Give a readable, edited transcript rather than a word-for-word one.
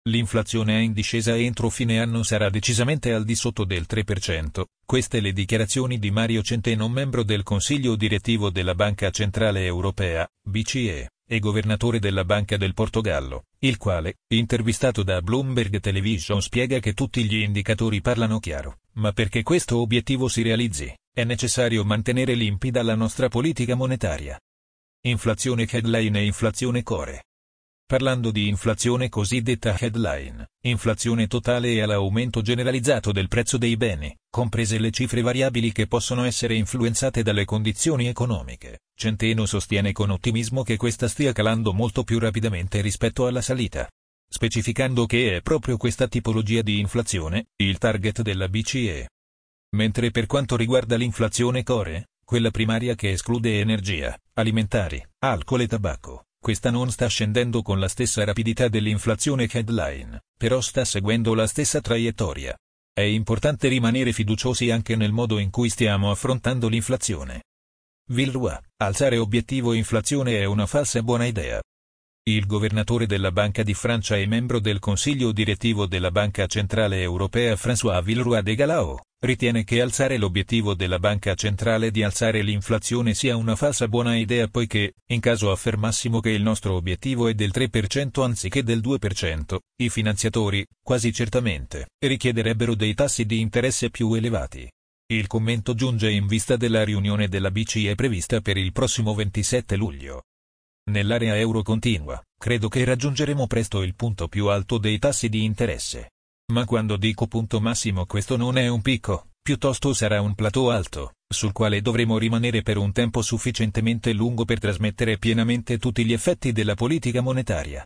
L'inflazione è in discesa e entro fine anno sarà decisamente al di sotto del 3%, queste le dichiarazioni di Mario Centeno, membro del Consiglio direttivo della Banca Centrale Europea, BCE, e governatore della Banca del Portogallo, il quale, intervistato da Bloomberg Television, spiega che tutti gli indicatori parlano chiaro, ma perché questo obiettivo si realizzi, è necessario mantenere limpida la nostra politica monetaria. Inflazione headline e inflazione core. Parlando di inflazione cosiddetta headline, inflazione totale e all'aumento generalizzato del prezzo dei beni, comprese le cifre variabili che possono essere influenzate dalle condizioni economiche, Centeno sostiene con ottimismo che questa stia calando molto più rapidamente rispetto alla salita, specificando che è proprio questa tipologia di inflazione il target della BCE. Mentre per quanto riguarda l'inflazione core, quella primaria che esclude energia, alimentari, alcol e tabacco, questa non sta scendendo con la stessa rapidità dell'inflazione headline, però sta seguendo la stessa traiettoria. È importante rimanere fiduciosi anche nel modo in cui stiamo affrontando l'inflazione. Villeroy, alzare obiettivo inflazione è una falsa buona idea. Il governatore della Banca di Francia e membro del Consiglio direttivo della Banca Centrale Europea François Villeroy de Galhau, ritiene che alzare l'obiettivo della Banca Centrale di alzare l'inflazione sia una falsa buona idea poiché, in caso affermassimo che il nostro obiettivo è del 3% anziché del 2%, i finanziatori, quasi certamente, richiederebbero dei tassi di interesse più elevati. Il commento giunge in vista della riunione della BCE prevista per il prossimo 27 luglio. Nell'area euro continua, credo che raggiungeremo presto il punto più alto dei tassi di interesse. Ma quando dico punto massimo questo non è un picco, piuttosto sarà un plateau alto, sul quale dovremo rimanere per un tempo sufficientemente lungo per trasmettere pienamente tutti gli effetti della politica monetaria.